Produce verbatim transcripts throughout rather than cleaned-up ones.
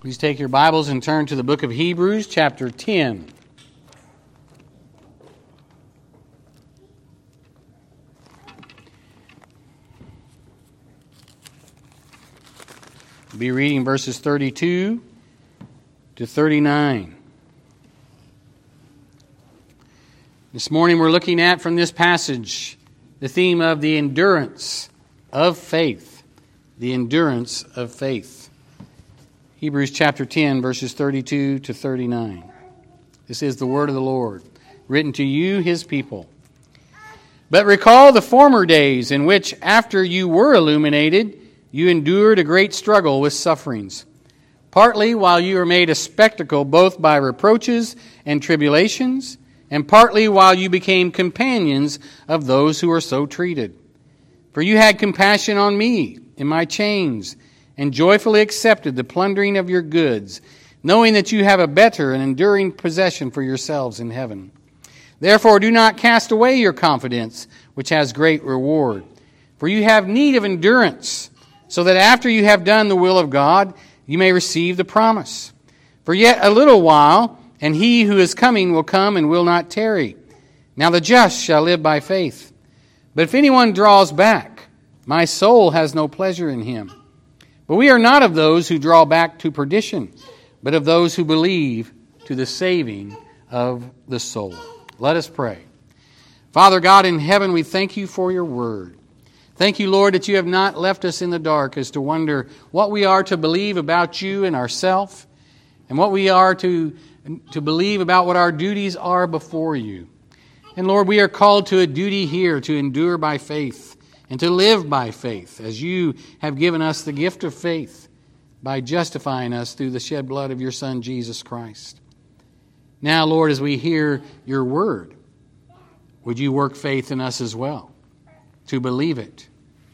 Please take your Bibles and turn to the book of Hebrews, chapter ten. We'll be reading verses thirty-two to thirty-nine. This morning we're looking at from this passage the theme of the endurance of faith. The endurance of faith. Hebrews chapter ten, verses thirty-two to thirty-nine. This is the word of the Lord, written to you, His people. But recall the former days in which, after you were illuminated, you endured a great struggle with sufferings, partly while you were made a spectacle both by reproaches and tribulations, and partly while you became companions of those who were so treated. For you had compassion on me in my chains, and joyfully accepted the plundering of your goods, knowing that you have a better and enduring possession for yourselves in heaven. Therefore do not cast away your confidence, which has great reward. For you have need of endurance, so that after you have done the will of God, you may receive the promise. For yet a little while, and he who is coming will come and will not tarry. Now the just shall live by faith. But if anyone draws back, my soul has no pleasure in him. But we are not of those who draw back to perdition, but of those who believe to the saving of the soul. Let us pray. Father God in heaven, we thank you for your word. Thank you, Lord, that you have not left us in the dark as to wonder what we are to believe about you and ourselves, and what we are to, to believe about what our duties are before you. And Lord, we are called to a duty here to endure by faith, and to live by faith, as you have given us the gift of faith by justifying us through the shed blood of your Son, Jesus Christ. Now, Lord, as we hear your word, would you work faith in us as well, to believe it,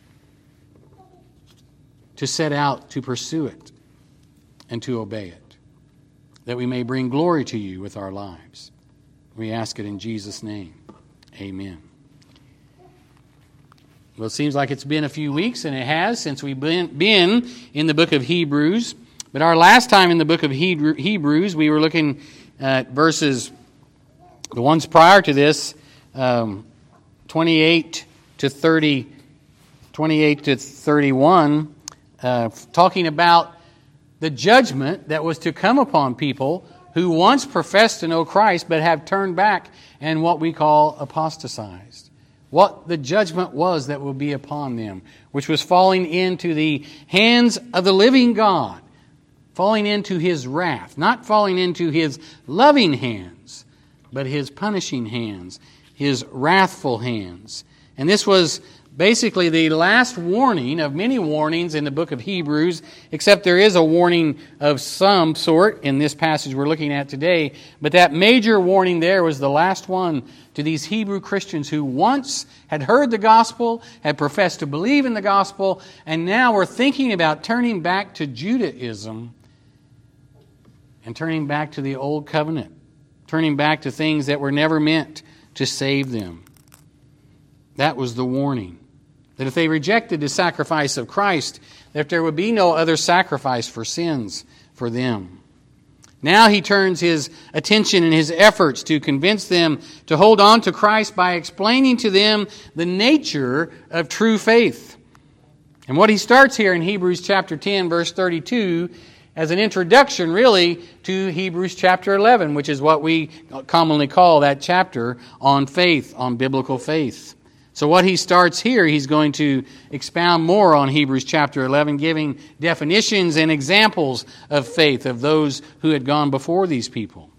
to set out to pursue it, and to obey it, that we may bring glory to you with our lives. We ask it in Jesus' name. Amen. Well, it seems like it's been a few weeks, and it has, since we've been, been in the book of Hebrews. But our last time in the book of Hebrews, we were looking at verses, the ones prior to this, um, twenty-eight to thirty, twenty-eight to thirty-one, uh, talking about the judgment that was to come upon people who once professed to know Christ, but have turned back and what we call apostatized. What the judgment was that will be upon them, which was falling into the hands of the living God, falling into His wrath, not falling into His loving hands, but His punishing hands, His wrathful hands. And this was basically the last warning of many warnings in the book of Hebrews, except there is a warning of some sort in this passage we're looking at today. But that major warning there was the last one to these Hebrew Christians who once had heard the gospel, had professed to believe in the gospel, and now were thinking about turning back to Judaism and turning back to the old covenant, turning back to things that were never meant to save them. That was the warning. That if they rejected the sacrifice of Christ, that there would be no other sacrifice for sins for them. Now he turns his attention and his efforts to convince them to hold on to Christ by explaining to them the nature of true faith. And what he starts here in Hebrews chapter ten, verse thirty-two, as an introduction really to Hebrews chapter eleven, which is what we commonly call that chapter on faith, on biblical faith. So what he starts here, he's going to expound more on Hebrews chapter eleven, giving definitions and examples of faith of those who had gone before these people.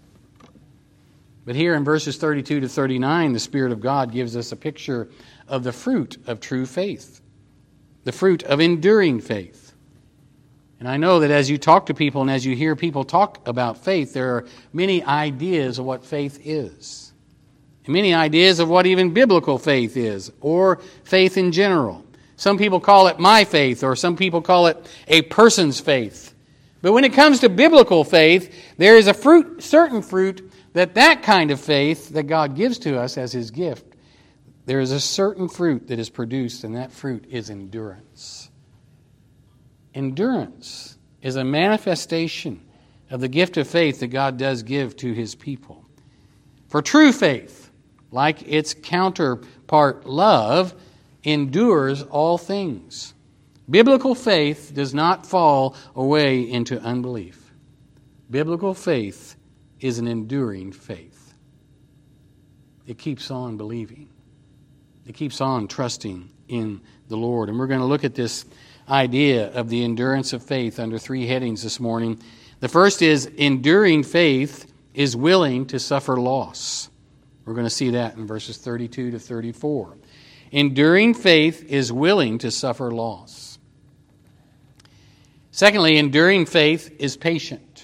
But here in verses thirty-two to thirty-nine, the Spirit of God gives us a picture of the fruit of true faith, the fruit of enduring faith. And I know that as you talk to people and as you hear people talk about faith, there are many ideas of what faith is. And many ideas of what even biblical faith is, or faith in general. Some people call it my faith, or some people call it a person's faith. But when it comes to biblical faith, there is a fruit, certain fruit that that kind of faith that God gives to us as His gift, there is a certain fruit that is produced, and that fruit is endurance. Endurance is a manifestation of the gift of faith that God does give to His people. For true faith, like its counterpart love, endures all things. Biblical faith does not fall away into unbelief. Biblical faith is an enduring faith. It keeps on believing. It keeps on trusting in the Lord. And we're going to look at this idea of the endurance of faith under three headings this morning. The first is enduring faith is willing to suffer loss. We're going to see that in verses thirty-two to thirty-four. Enduring faith is willing to suffer loss. Secondly, enduring faith is patient.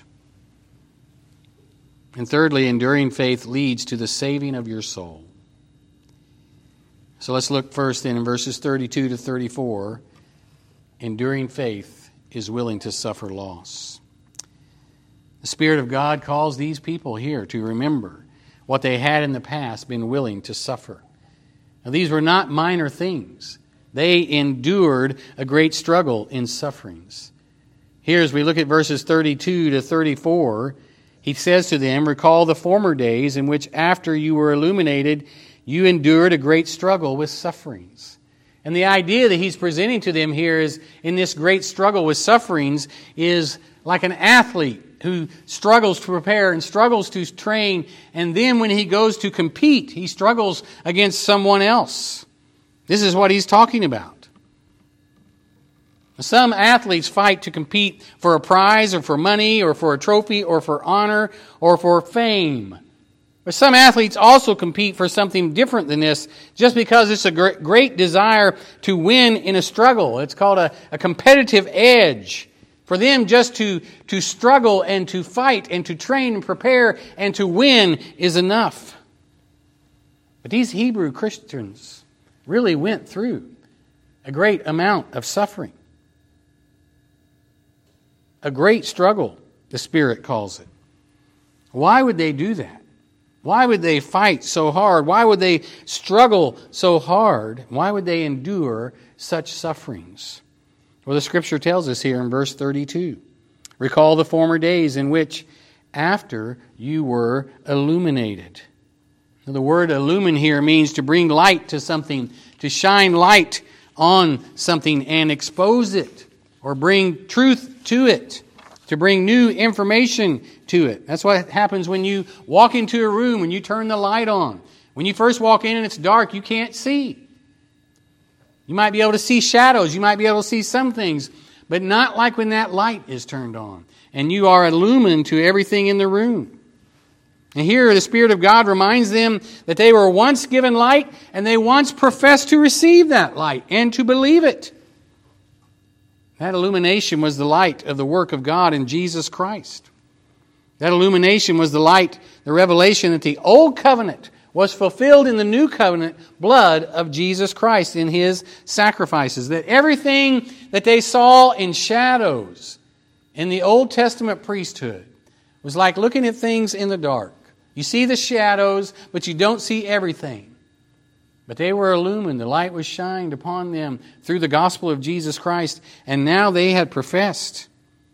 And thirdly, enduring faith leads to the saving of your soul. So let's look first then in verses thirty-two to thirty-four. Enduring faith is willing to suffer loss. The Spirit of God calls these people here to remember what they had in the past been willing to suffer. Now, these were not minor things. They endured a great struggle in sufferings. Here, as we look at verses thirty-two to thirty-four, he says to them, "Recall the former days in which after you were illuminated, you endured a great struggle with sufferings." And the idea that he's presenting to them here is, in this great struggle with sufferings, is like an athlete who struggles to prepare and struggles to train, and then when he goes to compete, he struggles against someone else. This is what he's talking about. Some athletes fight to compete for a prize or for money or for a trophy or for honor or for fame. But some athletes also compete for something different than this just because it's a great desire to win in a struggle. It's called a, a competitive edge. For them just to, to struggle and to fight and to train and prepare and to win is enough. But these Hebrew Christians really went through a great amount of suffering. A great struggle, the Spirit calls it. Why would they do that? Why would they fight so hard? Why would they struggle so hard? Why would they endure such sufferings? Well, the Scripture tells us here in verse thirty-two. Recall the former days in which after you were illuminated. Now, the word illumine here means to bring light to something, to shine light on something and expose it, or bring truth to it, to bring new information to it. That's what happens when you walk into a room, when you turn the light on. When you first walk in and it's dark, you can't see. You might be able to see shadows. You might be able to see some things, but not like when that light is turned on and you are illumined to everything in the room. And here the Spirit of God reminds them that they were once given light and they once professed to receive that light and to believe it. That illumination was the light of the work of God in Jesus Christ. That illumination was the light, the revelation that the old covenant was fulfilled in the new covenant blood of Jesus Christ in His sacrifices. That everything that they saw in shadows in the Old Testament priesthood was like looking at things in the dark. You see the shadows, but you don't see everything. But they were illumined. The light was shined upon them through the gospel of Jesus Christ. And now they had professed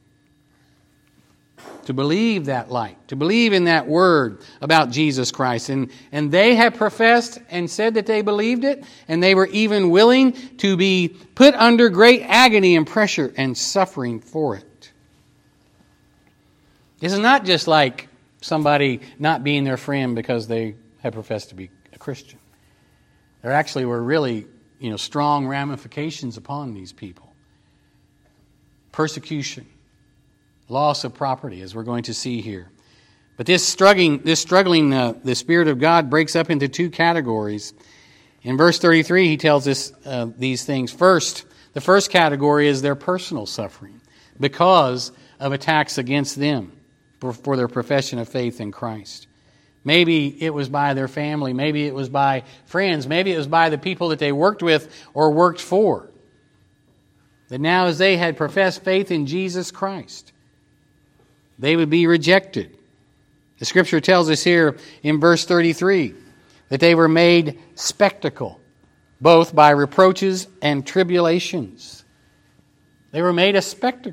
to believe that light, to believe in that word about Jesus Christ. And, and they had professed and said that they believed it. And they were even willing to be put under great agony and pressure and suffering for it. This is not just like somebody not being their friend because they had professed to be a Christian. There actually were really, you know, strong ramifications upon these people. Persecution, loss of property, as we're going to see here. But this struggling, this struggling, uh, the Spirit of God breaks up into two categories. In verse thirty-three, he tells us uh, these things. First, the first category is their personal suffering because of attacks against them for, for their profession of faith in Christ. Maybe it was by their family. Maybe it was by friends. Maybe it was by the people that they worked with or worked for. That now as they had professed faith in Jesus Christ, they would be rejected. The Scripture tells us here in verse thirty-three that they were made spectacle, both by reproaches and tribulations. They were made a spectacle.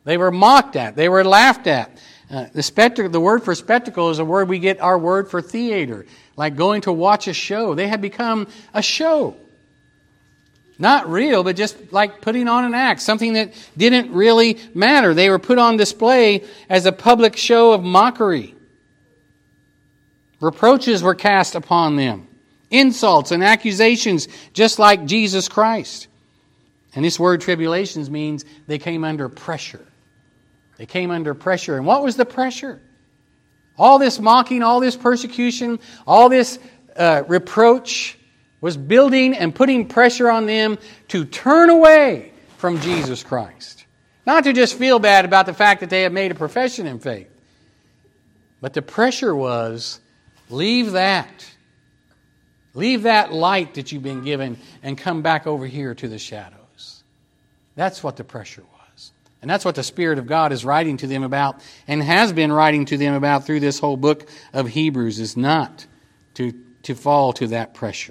They were mocked at. They were laughed at. Uh, the spectacle, the word for spectacle is a word we get our word for theater, like going to watch a show. They had become a show. Not real, but just like putting on an act, something that didn't really matter. They were put on display as a public show of mockery. Reproaches were cast upon them. Insults and accusations, just like Jesus Christ. And this word tribulations means they came under pressure. They came under pressure. And what was the pressure? All this mocking, all this persecution, all this uh, reproach was building and putting pressure on them to turn away from Jesus Christ. Not to just feel bad about the fact that they had made a profession in faith. But the pressure was, leave that. Leave that light that you've been given and come back over here to the shadows. That's what the pressure was. And that's what the Spirit of God is writing to them about and has been writing to them about through this whole book of Hebrews, is not to, to fall to that pressure.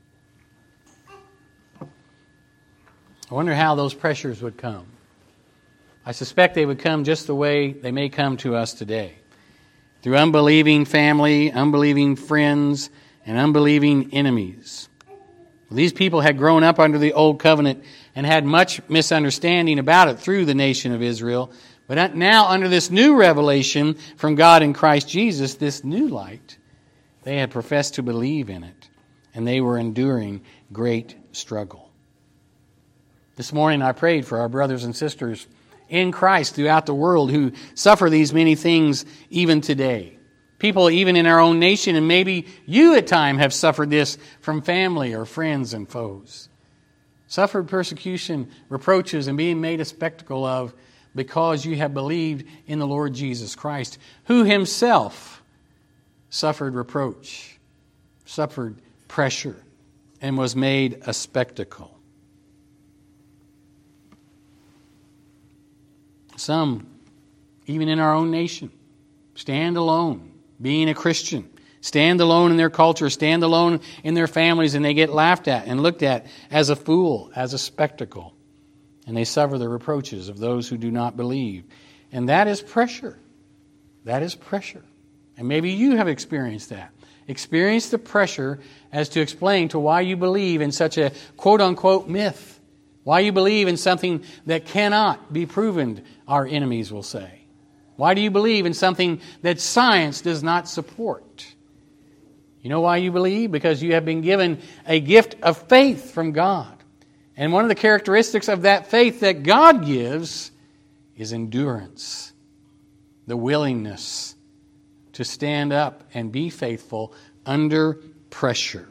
I wonder how those pressures would come. I suspect they would come just the way they may come to us today. Through unbelieving family, unbelieving friends, and unbelieving enemies. These people had grown up under the old covenant and had much misunderstanding about it through the nation of Israel. But now under this new revelation from God in Christ Jesus, this new light, they had professed to believe in it. And they were enduring great struggle. This morning I prayed for our brothers and sisters in Christ throughout the world who suffer these many things even today. People even in our own nation, and maybe you at times have suffered this from family or friends and foes. Suffered persecution, reproaches, and being made a spectacle of because you have believed in the Lord Jesus Christ, who Himself suffered reproach, suffered pressure, and was made a spectacle. Some, even in our own nation, stand alone. Being a Christian, stand alone in their culture, stand alone in their families, and they get laughed at and looked at as a fool, as a spectacle. And they suffer the reproaches of those who do not believe. And that is pressure. That is pressure. And maybe you have experienced that. Experienced the pressure as to explain to why you believe in such a quote-unquote myth. Why you believe in something that cannot be proven, our enemies will say. Why do you believe in something that science does not support? You know why you believe? Because you have been given a gift of faith from God. And one of the characteristics of that faith that God gives is endurance. The willingness to stand up and be faithful under pressure.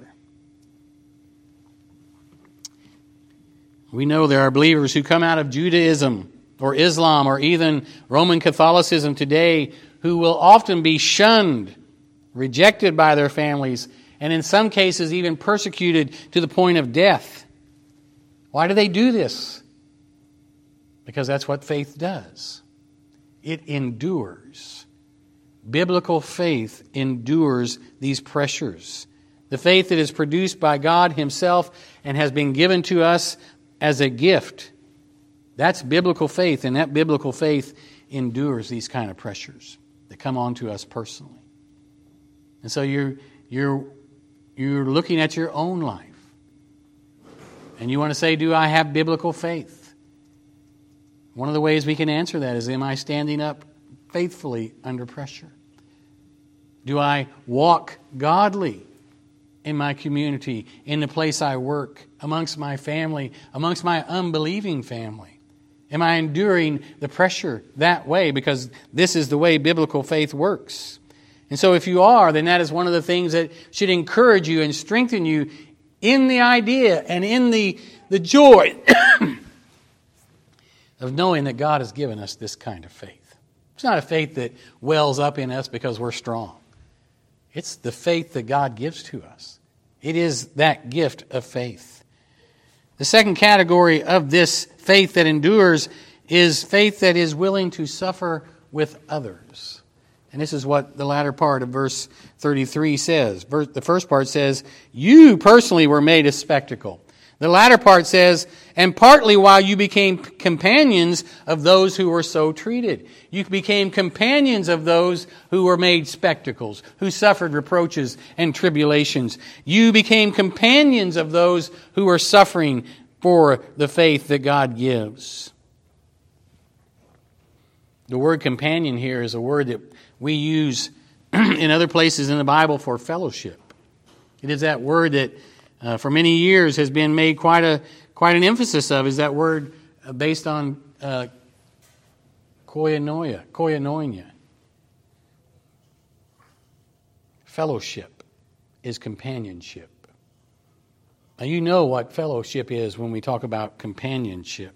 We know there are believers who come out of Judaism or Islam, or even Roman Catholicism today, who will often be shunned, rejected by their families, and in some cases even persecuted to the point of death. Why do they do this? Because that's what faith does. It endures. Biblical faith endures these pressures. The faith that is produced by God Himself and has been given to us as a gift. That's biblical faith, and that biblical faith endures these kind of pressures that come on to us personally. And so you're, you're, you're looking at your own life. And you want to say, do I have biblical faith? One of the ways we can answer that is, am I standing up faithfully under pressure? Do I walk godly in my community, in the place I work, amongst my family, amongst my unbelieving family? Am I enduring the pressure that way? Because this is the way biblical faith works. And so if you are, then that is one of the things that should encourage you and strengthen you in the idea and in the, the joy of knowing that God has given us this kind of faith. It's not a faith that wells up in us because we're strong. It's the faith that God gives to us. It is that gift of faith. The second category of this faith that endures is faith that is willing to suffer with others. And this is what the latter part of verse thirty-three says. The first part says, you personally were made a spectacle. The latter part says, and partly while you became companions of those who were so treated. You became companions of those who were made spectacles, who suffered reproaches and tribulations. You became companions of those who were suffering for the faith that God gives. The word companion here is a word that we use in other places in the Bible for fellowship. It is that word that Uh, for many years has been made quite a quite an emphasis of, is that word uh, based on uh, koinonia, koinonia. Fellowship is companionship. Now you know what fellowship is when we talk about companionship.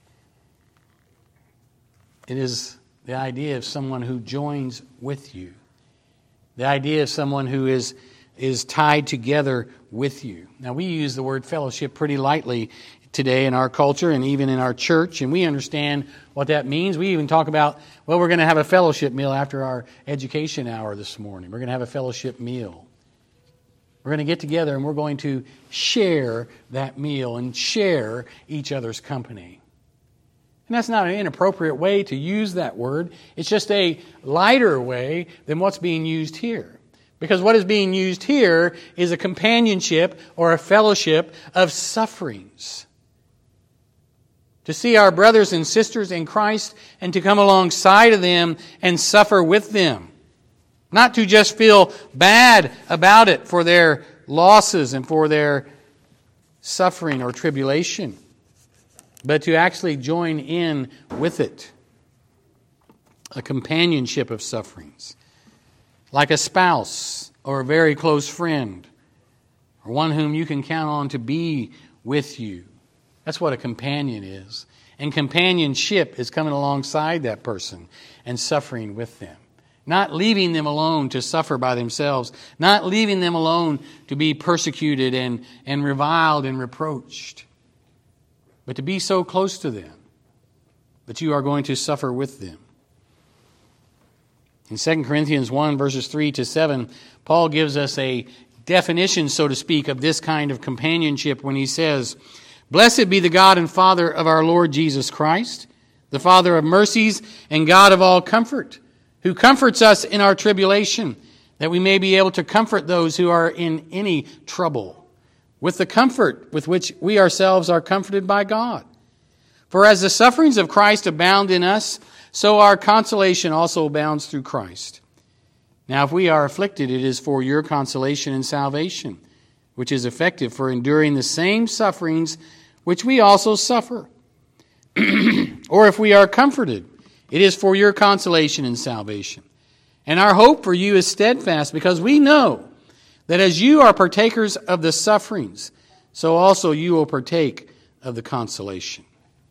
It is the idea of someone who joins with you. The idea of someone who is is tied together with you. Now, we use the word fellowship pretty lightly today in our culture and even in our church, and we understand what that means. We even talk about, well, we're going to have a fellowship meal after our education hour this morning. We're going to have a fellowship meal. We're going to get together and we're going to share that meal and share each other's company. And that's not an inappropriate way to use that word. It's just a lighter way than what's being used here. Because what is being used here is a companionship or a fellowship of sufferings. To see our brothers and sisters in Christ and to come alongside of them and suffer with them. Not to just feel bad about it for their losses and for their suffering or tribulation, but to actually join in with it. A companionship of sufferings. Like a spouse or a very close friend, or one whom you can count on to be with you. That's what a companion is. And companionship is coming alongside that person and suffering with them. Not leaving them alone to suffer by themselves. Not leaving them alone to be persecuted and, and reviled and reproached. But to be so close to them that you are going to suffer with them. In Second Corinthians one, verses three to seven, Paul gives us a definition, so to speak, of this kind of companionship when he says, "Blessed be the God and Father of our Lord Jesus Christ, the Father of mercies and God of all comfort, who comforts us in our tribulation, that we may be able to comfort those who are in any trouble, with the comfort with which we ourselves are comforted by God. For as the sufferings of Christ abound in us, so our consolation also abounds through Christ. Now if we are afflicted, it is for your consolation and salvation, which is effective for enduring the same sufferings which we also suffer. Or if we are comforted, it is for your consolation and salvation. And our hope for you is steadfast, because we know that as you are partakers of the sufferings, so also you will partake of the consolation."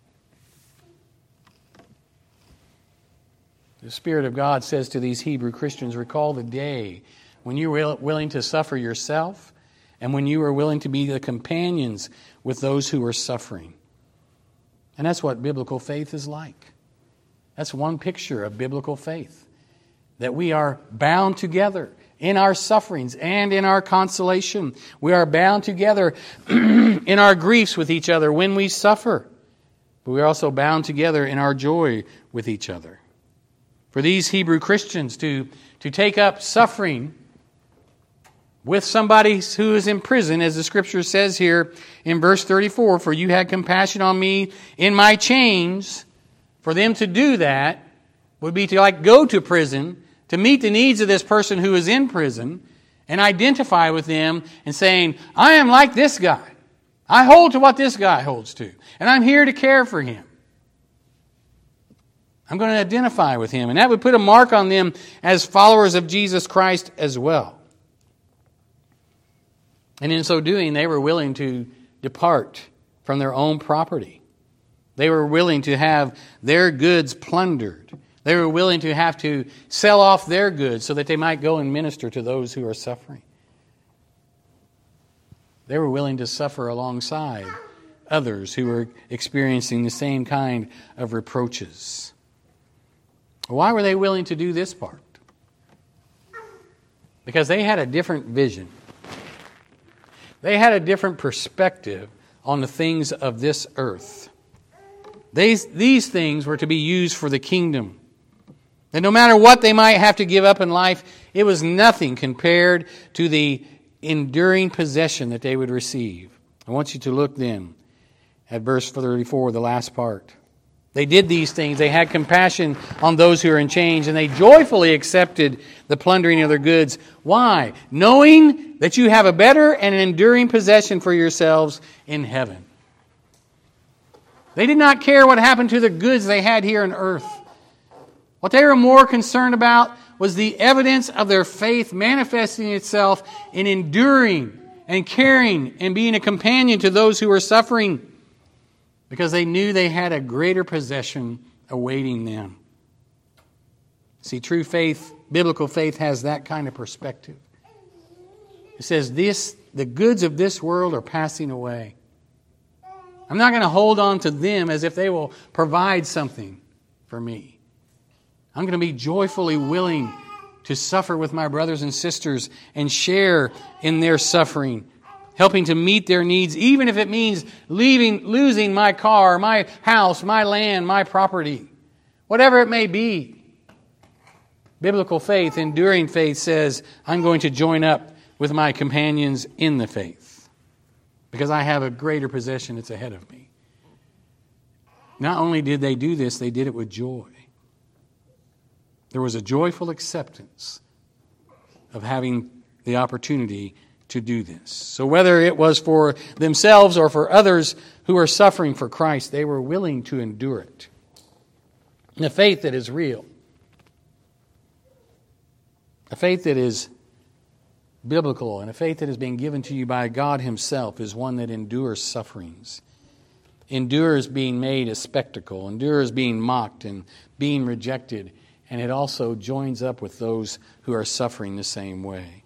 The Spirit of God says to these Hebrew Christians, recall the day when you were willing to suffer yourself and when you were willing to be the companions with those who are suffering. And that's what biblical faith is like. That's one picture of biblical faith. That we are bound together in our sufferings and in our consolation. We are bound together in our griefs with each other when we suffer. But we are also bound together in our joy with each other. For these Hebrew Christians to, to take up suffering with somebody who is in prison, as the Scripture says here in verse thirty-four, "For you had compassion on me in my chains." For them to do that would be to like go to prison, to meet the needs of this person who is in prison, and identify with them and saying, I am like this guy. I hold to what this guy holds to, and I'm here to care for him. I'm going to identify with him. And that would put a mark on them as followers of Jesus Christ as well. And in so doing, they were willing to depart from their own property. They were willing to have their goods plundered. They were willing to have to sell off their goods so that they might go and minister to those who are suffering. They were willing to suffer alongside others who were experiencing the same kind of reproaches. Why were they willing to do this part? Because they had a different vision. They had a different perspective on the things of this earth. These, these things were to be used for the kingdom. And no matter what they might have to give up in life, it was nothing compared to the enduring possession that they would receive. I want you to look then at verse thirty-four, the last part. They did these things. They had compassion on those who are in chains, and they joyfully accepted the plundering of their goods. Why? Knowing that you have a better and an enduring possession for yourselves in heaven. They did not care what happened to the goods they had here on earth. What they were more concerned about was the evidence of their faith manifesting itself in enduring and caring and being a companion to those who were suffering, because they knew they had a greater possession awaiting them. See, true faith, biblical faith, has that kind of perspective. It says, this, the goods of this world are passing away. I'm not going to hold on to them as if they will provide something for me. I'm going to be joyfully willing to suffer with my brothers and sisters and share in their suffering, helping to meet their needs, even if it means leaving, losing my car, my house, my land, my property, whatever it may be. Biblical faith, enduring faith, says, I'm going to join up with my companions in the faith because I have a greater possession that's ahead of me. Not only did they do this, they did it with joy. There was a joyful acceptance of having the opportunity to do this. So whether it was for themselves or for others who are suffering for Christ, they were willing to endure it. And a faith that is real, a faith that is biblical, and a faith that has been given to you by God Himself is one that endures sufferings, endures being made a spectacle, endures being mocked and being rejected, and it also joins up with those who are suffering the same way.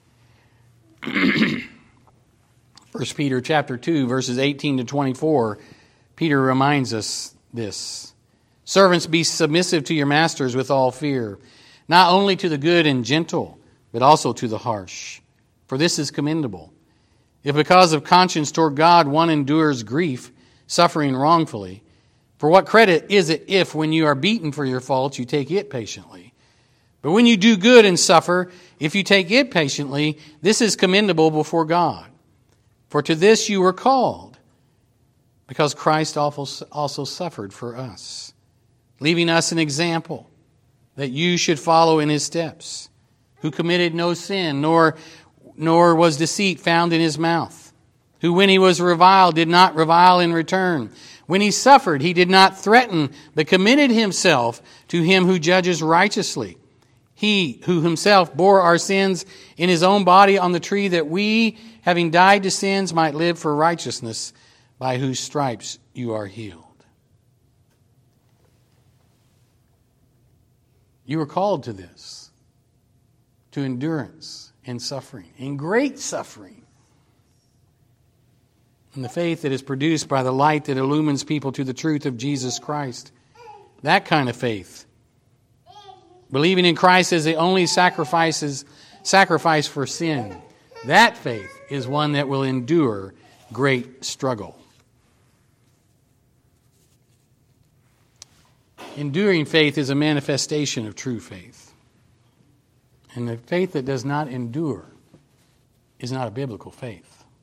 First Peter chapter two, verses eighteen to twenty-four, Peter reminds us this. Servants, be submissive to your masters with all fear, not only to the good and gentle, but also to the harsh. For this is commendable. If because of conscience toward God one endures grief, suffering wrongfully, for what credit is it if, when you are beaten for your faults, you take it patiently? But when you do good and suffer, if you take it patiently, this is commendable before God. For to this you were called, because Christ also suffered for us, leaving us an example that you should follow in His steps, who committed no sin, nor, nor was deceit found in His mouth, who when He was reviled did not revile in return. When He suffered, He did not threaten, but committed Himself to Him who judges righteously. He who Himself bore our sins in His own body on the tree, that we, having died to sins, might live for righteousness, by whose stripes you are healed. You were called to this, to endurance and suffering, and great suffering. And the faith that is produced by the light that illumines people to the truth of Jesus Christ. That kind of faith. Believing in Christ as the only sacrifices, sacrifice for sin. That faith is one that will endure great struggle. Enduring faith is a manifestation of true faith. And the faith that does not endure is not a biblical faith.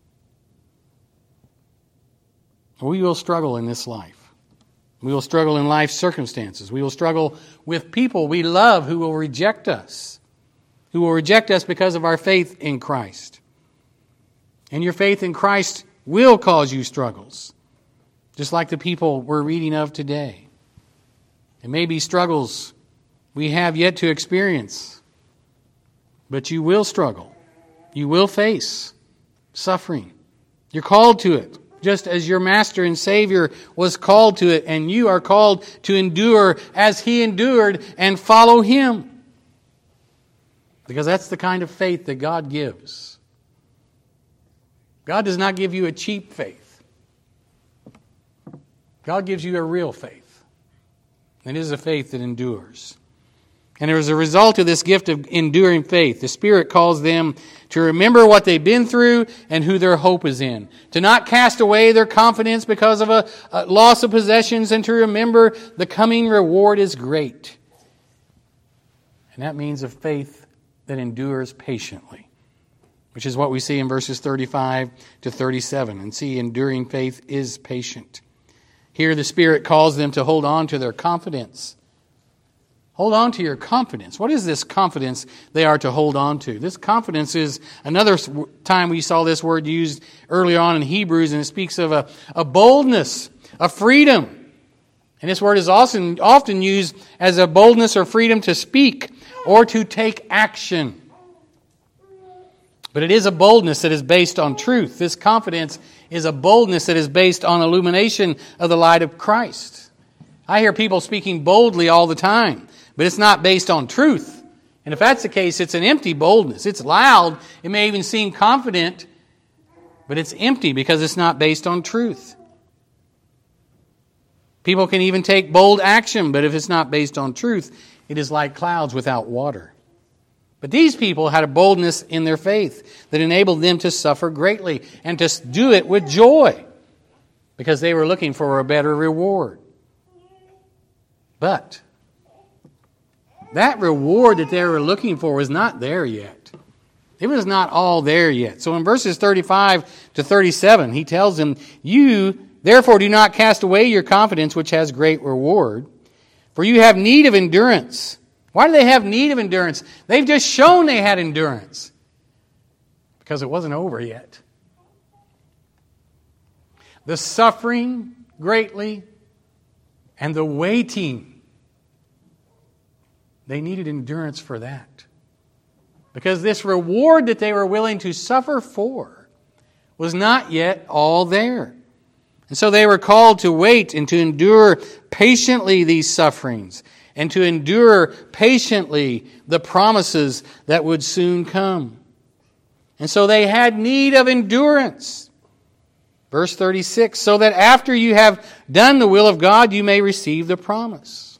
We will struggle in this life. We will struggle in life circumstances. We will struggle with people we love who will reject us, who will reject us because of our faith in Christ. And your faith in Christ will cause you struggles, just like the people we're reading of today. It may be struggles we have yet to experience, but you will struggle. You will face suffering. You're called to it, just as your Master and Savior was called to it, and you are called to endure as He endured and follow Him. Because that's the kind of faith that God gives. God does not give you a cheap faith. God gives you a real faith. And it is a faith that endures. And as a result of this gift of enduring faith, the Spirit calls them to remember what they've been through and who their hope is in. To not cast away their confidence because of a, a loss of possessions, and to remember the coming reward is great. And that means a faith that endures patiently, which is what we see in verses thirty-five to thirty-seven. And see, enduring faith is patient. Here the Spirit calls them to hold on to their confidence. Hold on to your confidence. What is this confidence they are to hold on to? This confidence is another time we saw this word used earlier on in Hebrews, and it speaks of a, a boldness, a freedom. And this word is also often used as a boldness or freedom to speak or to take action. But it is a boldness that is based on truth. This confidence is a boldness that is based on illumination of the light of Christ. I hear people speaking boldly all the time, but it's not based on truth. And if that's the case, it's an empty boldness. It's loud. It may even seem confident, but it's empty because it's not based on truth. People can even take bold action, but if it's not based on truth, it is like clouds without water. But these people had a boldness in their faith that enabled them to suffer greatly and to do it with joy because they were looking for a better reward. But that reward that they were looking for was not there yet. It was not all there yet. So in verses thirty-five to thirty-seven, he tells them, "You, therefore, do not cast away your confidence, which has great reward, for you have need of endurance." Why do they have need of endurance? They've just shown they had endurance. Because it wasn't over yet. The suffering greatly and the waiting, they needed endurance for that. Because this reward that they were willing to suffer for was not yet all there. And so they were called to wait and to endure patiently these sufferings, and to endure patiently the promises that would soon come. And so they had need of endurance. Verse thirty-six, so that after you have done the will of God, you may receive the promise.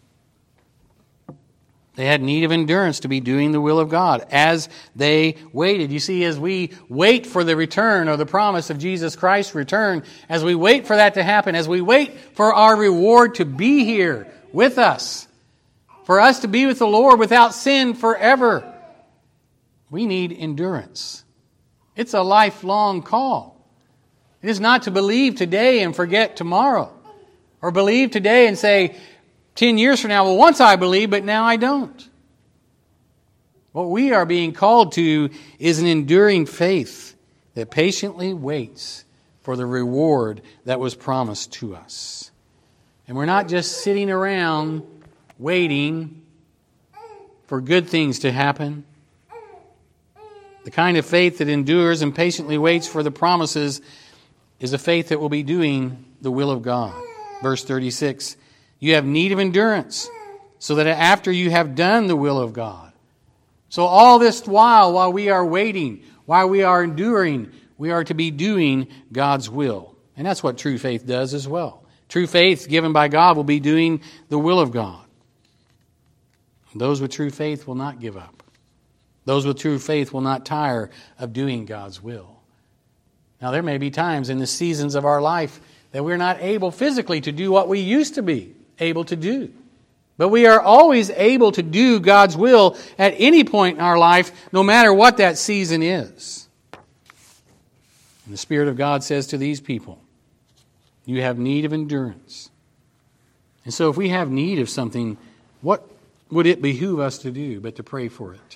They had need of endurance to be doing the will of God as they waited. You see, as we wait for the return or the promise of Jesus Christ's return, as we wait for that to happen, as we wait for our reward to be here with us, for us to be with the Lord without sin forever, we need endurance. It's a lifelong call. It is not to believe today and forget tomorrow, or believe today and say, ten years from now, well, once I believed, but now I don't. What we are being called to is an enduring faith that patiently waits for the reward that was promised to us. And we're not just sitting around waiting for good things to happen. The kind of faith that endures and patiently waits for the promises is a faith that will be doing the will of God. Verse thirty-six, you have need of endurance, so that after you have done the will of God. So all this while, while we are waiting, while we are enduring, we are to be doing God's will. And that's what true faith does as well. True faith given by God will be doing the will of God. Those with true faith will not give up. Those with true faith will not tire of doing God's will. Now, there may be times in the seasons of our life that we're not able physically to do what we used to be able to do. But we are always able to do God's will at any point in our life, no matter what that season is. And the Spirit of God says to these people, you have need of endurance. And so if we have need of something, what would it behoove us to do but to pray for it?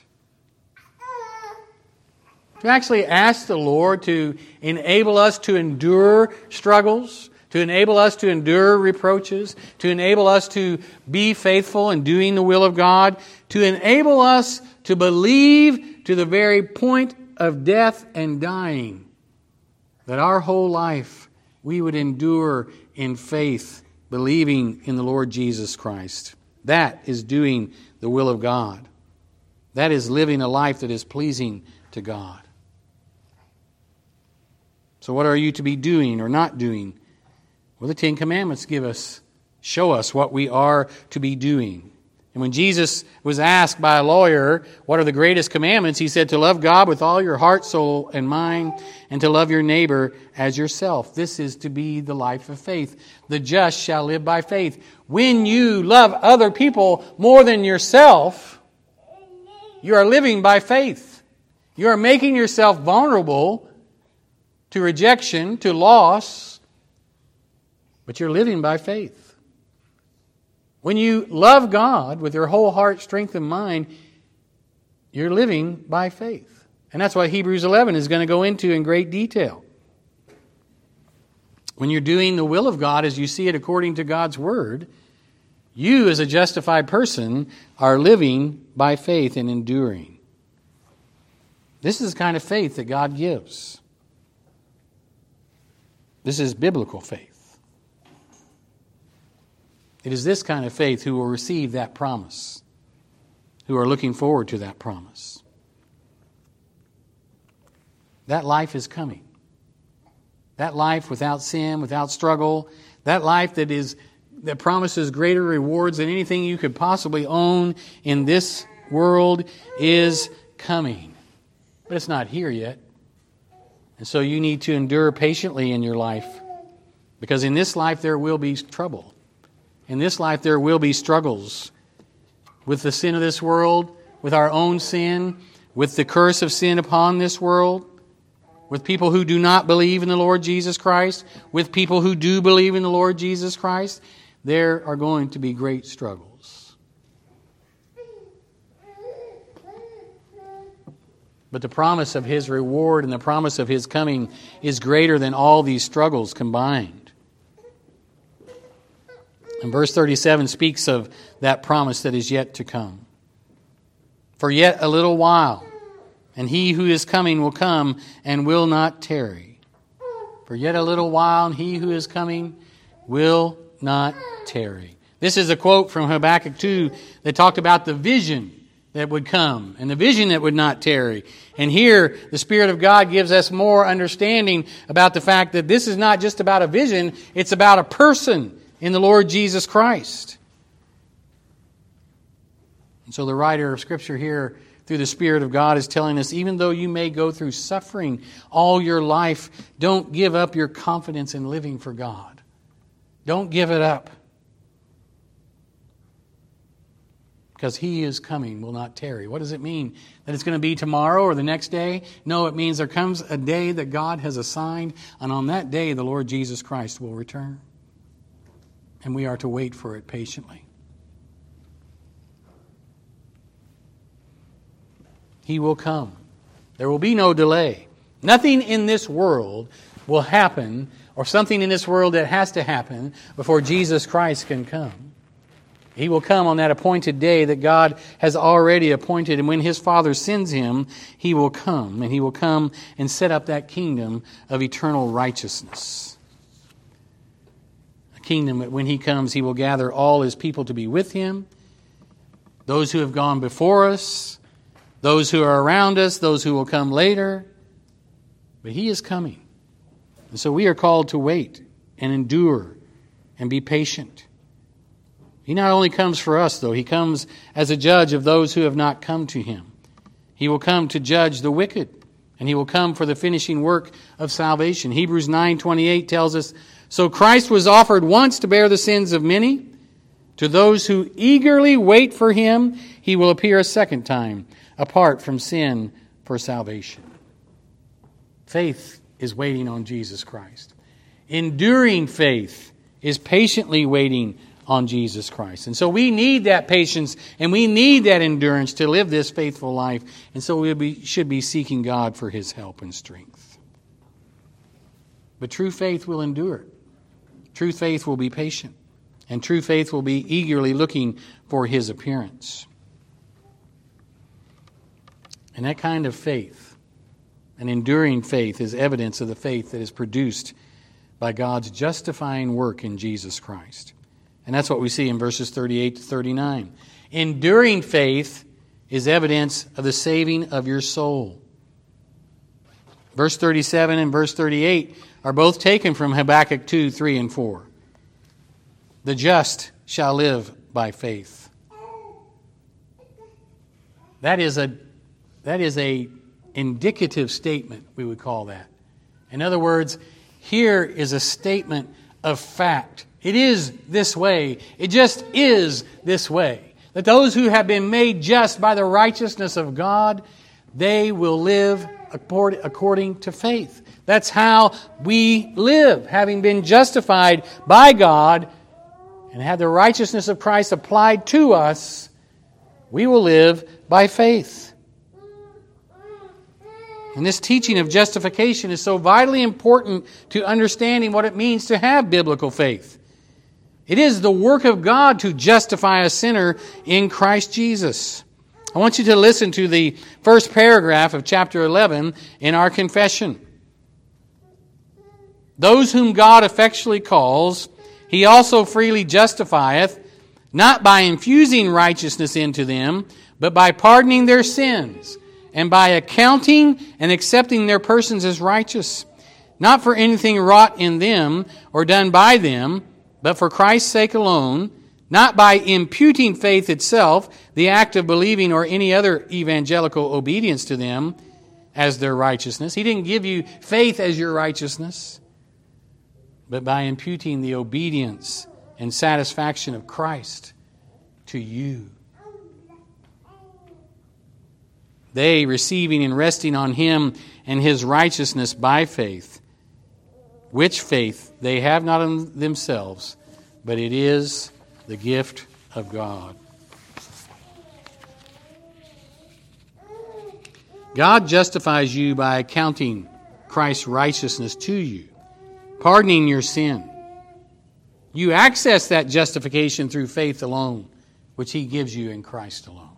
To actually ask the Lord to enable us to endure struggles, to enable us to endure reproaches, to enable us to be faithful in doing the will of God, to enable us to believe to the very point of death and dying, that our whole life we would endure in faith, believing in the Lord Jesus Christ. That is doing the will of God. That is living a life that is pleasing to God. So what are you to be doing or not doing? Well, the Ten Commandments give us, show us what we are to be doing. And when Jesus was asked by a lawyer, what are the greatest commandments? He said to love God with all your heart, soul, and mind, and to love your neighbor as yourself. This is to be the life of faith. The just shall live by faith. When you love other people more than yourself, you are living by faith. You are making yourself vulnerable to rejection, to loss, but you're living by faith. When you love God with your whole heart, strength, and mind, you're living by faith. And that's what Hebrews eleven is going to go into in great detail. When you're doing the will of God as you see it according to God's Word, you as a justified person are living by faith and enduring. This is the kind of faith that God gives. This is biblical faith. It is this kind of faith who will receive that promise, who are looking forward to that promise. That life is coming. That life without sin, without struggle, that life that is that promises greater rewards than anything you could possibly own in this world is coming. But it's not here yet. And so you need to endure patiently in your life, because in this life there will be trouble. In this life there will be struggles with the sin of this world, with our own sin, with the curse of sin upon this world, with people who do not believe in the Lord Jesus Christ, with people who do believe in the Lord Jesus Christ. There are going to be great struggles. But the promise of His reward and the promise of His coming is greater than all these struggles combined. And verse thirty-seven speaks of that promise that is yet to come. For yet a little while, and He who is coming will come and will not tarry. For yet a little while, and He who is coming will not tarry. This is a quote from Habakkuk two that talked about the vision that would come and the vision that would not tarry. And here, the Spirit of God gives us more understanding about the fact that this is not just about a vision, it's about a person in the Lord Jesus Christ. And so the writer of Scripture here, through the Spirit of God, is telling us, even though you may go through suffering all your life, don't give up your confidence in living for God. Don't give it up. Because He is coming, will not tarry. What does it mean? That it's going to be tomorrow or the next day? No, it means there comes a day that God has assigned, and on that day the Lord Jesus Christ will return. And we are to wait for it patiently. He will come. There will be no delay. Nothing in this world will happen, or something in this world that has to happen before Jesus Christ can come. He will come on that appointed day that God has already appointed. And when His Father sends Him, He will come. And He will come and set up that kingdom of eternal righteousness. Kingdom that when He comes, He will gather all His people to be with Him, those who have gone before us, those who are around us, those who will come later. But He is coming. And so we are called to wait and endure and be patient. He not only comes for us, though, He comes as a judge of those who have not come to Him. He will come to judge the wicked, and He will come for the finishing work of salvation. Hebrews nine twenty-eight tells us, so Christ was offered once to bear the sins of many. To those who eagerly wait for Him, He will appear a second time, apart from sin, for salvation. Faith is waiting on Jesus Christ. Enduring faith is patiently waiting on Jesus Christ. And so we need that patience and we need that endurance to live this faithful life. And so we be, should be seeking God for His help and strength. But true faith will endure. True faith will be patient, and true faith will be eagerly looking for His appearance. And that kind of faith, an enduring faith, is evidence of the faith that is produced by God's justifying work in Jesus Christ. And that's what we see in verses thirty-eight to thirty-nine. Enduring faith is evidence of the saving of your soul. Verse thirty-seven and verse thirty-eight are both taken from Habakkuk two, three, and four. The just shall live by faith. That is a that is a indicative statement, we would call that. In other words, here is a statement of fact. It is this way. It just is this way. That those who have been made just by the righteousness of God, they will live according to faith. That's how we live, having been justified by God and have the righteousness of Christ applied to us. We will live by faith. And this teaching of justification is so vitally important to understanding what it means to have biblical faith. It is the work of God to justify a sinner in Christ Jesus. I want you to listen to the first paragraph of chapter eleven in our confession. Those whom God effectually calls, He also freely justifieth, not by infusing righteousness into them, but by pardoning their sins, and by accounting and accepting their persons as righteous, not for anything wrought in them or done by them, but for Christ's sake alone, not by imputing faith itself, the act of believing or any other evangelical obedience to them as their righteousness. He didn't give you faith as your righteousness, but by imputing the obedience and satisfaction of Christ to you. They receiving and resting on Him and His righteousness by faith, which faith they have not in themselves, but it is the gift of God. God justifies you by accounting Christ's righteousness to you, pardoning your sin. You access that justification through faith alone, which He gives you in Christ alone.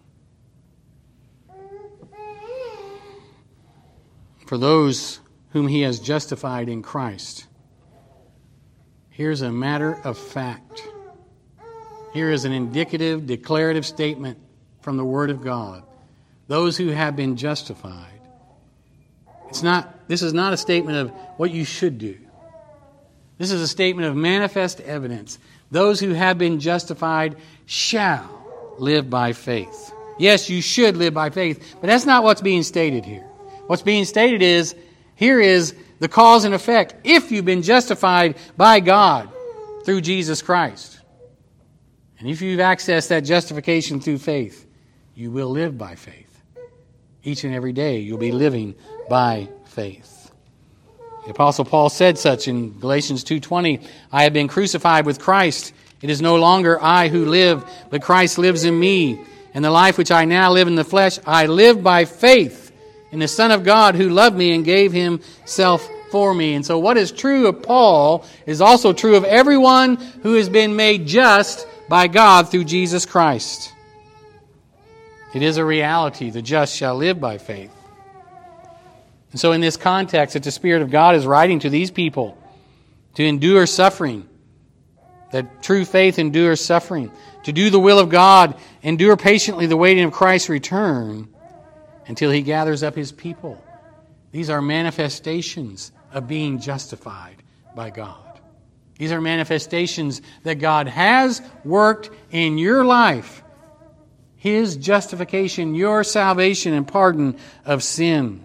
For those whom He has justified in Christ, here's a matter of fact. Here is an indicative, declarative statement from the Word of God. Those who have been justified. It's not. This is not a statement of what you should do. This is a statement of manifest evidence. Those who have been justified shall live by faith. Yes, you should live by faith, but that's not what's being stated here. What's being stated is, here is the cause and effect. If you've been justified by God through Jesus Christ, and if you've accessed that justification through faith, you will live by faith. Each and every day you'll be living by faith. The Apostle Paul said such in Galatians two twenty, I have been crucified with Christ. It is no longer I who live, but Christ lives in me. And the life which I now live in the flesh, I live by faith in the Son of God who loved me and gave Himself for me. And so what is true of Paul is also true of everyone who has been made just by God through Jesus Christ. It is a reality. The just shall live by faith. And so in this context, that the Spirit of God is writing to these people to endure suffering, that true faith endures suffering, to do the will of God, endure patiently the waiting of Christ's return until He gathers up His people. These are manifestations of being justified by God. These are manifestations that God has worked in your life. His justification, your salvation and pardon of sin.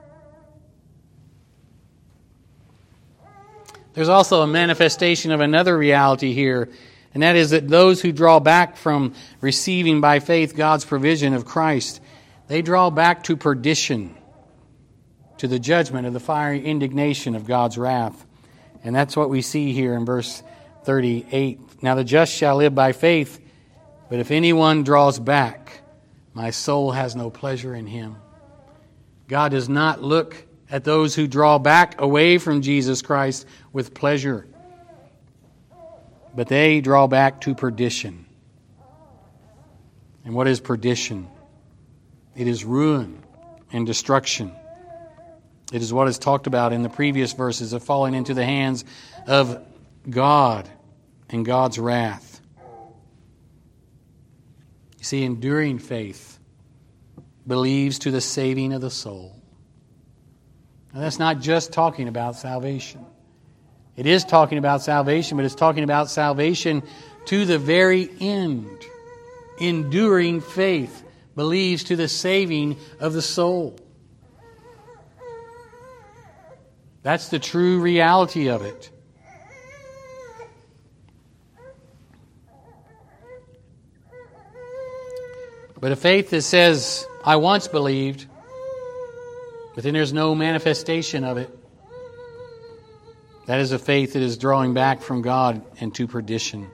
There's also a manifestation of another reality here, and that is that those who draw back from receiving by faith God's provision of Christ, they draw back to perdition, to the judgment of the fiery indignation of God's wrath. And that's what we see here in verse thirty-eight. Now the just shall live by faith, but if anyone draws back, my soul has no pleasure in him. God does not look at those who draw back away from Jesus Christ with pleasure, but they draw back to perdition. And what is perdition? It is ruin and destruction. It is what is talked about in the previous verses of falling into the hands of God and God's wrath. You see, enduring faith believes to the saving of the soul. Now, that's not just talking about salvation. It is talking about salvation, but it's talking about salvation to the very end. Enduring faith believes to the saving of the soul. That's the true reality of it. But a faith that says, I once believed, but then there's no manifestation of it, that is a faith that is drawing back from God and to perdition.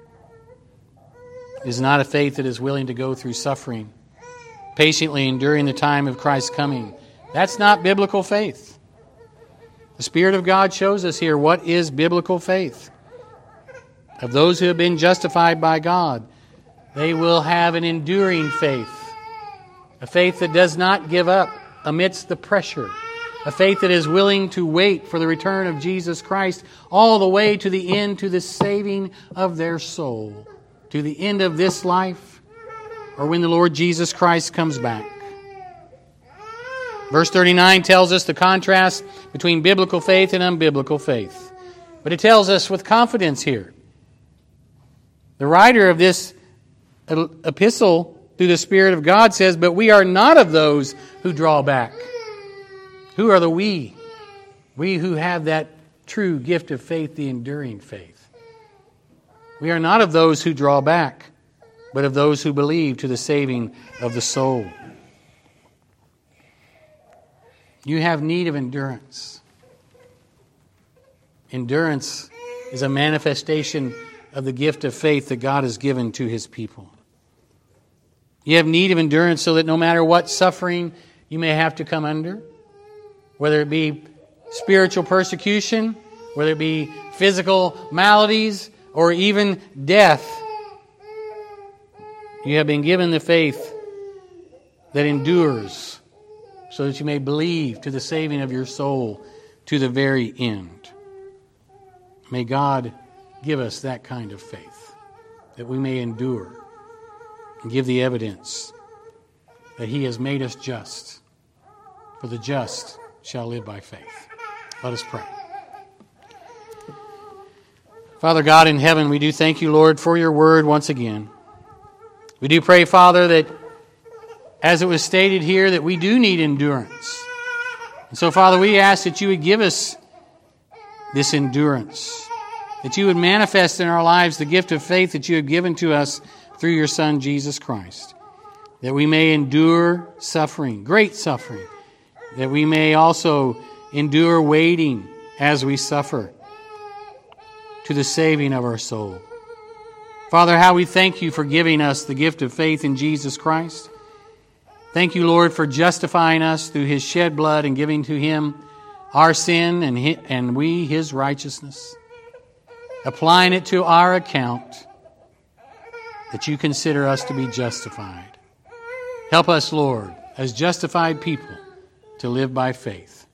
It is not a faith that is willing to go through suffering, patiently enduring the time of Christ's coming. That's not biblical faith. The Spirit of God shows us here what is biblical faith. Of those who have been justified by God, they will have an enduring faith. A faith that does not give up amidst the pressure. A faith that is willing to wait for the return of Jesus Christ all the way to the end, to the saving of their soul. To the end of this life, or when the Lord Jesus Christ comes back. Verse thirty-nine tells us the contrast between biblical faith and unbiblical faith. But it tells us with confidence here. The writer of this epistle through the Spirit of God says, but we are not of those who draw back. Who are the we? We who have that true gift of faith, the enduring faith. We are not of those who draw back, but of those who believe to the saving of the soul. You have need of endurance. Endurance is a manifestation of the gift of faith that God has given to His people. You have need of endurance so that no matter what suffering you may have to come under, whether it be spiritual persecution, whether it be physical maladies, or even death, you have been given the faith that endures so that you may believe to the saving of your soul to the very end. May God give us that kind of faith, that we may endure and give the evidence that He has made us just, for the just shall live by faith. Let us pray. Father God in heaven, we do thank you, Lord, for your word once again. We do pray, Father, that as it was stated here, that we do need endurance. And so, Father, we ask that you would give us this endurance, that you would manifest in our lives the gift of faith that you have given to us through your Son, Jesus Christ, that we may endure suffering, great suffering, that we may also endure waiting as we suffer to the saving of our soul. Father, how we thank you for giving us the gift of faith in Jesus Christ. Thank you, Lord, for justifying us through His shed blood and giving to Him our sin and, he, and we His righteousness. Applying it to our account, that you consider us to be justified. Help us, Lord, as justified people, to live by faith.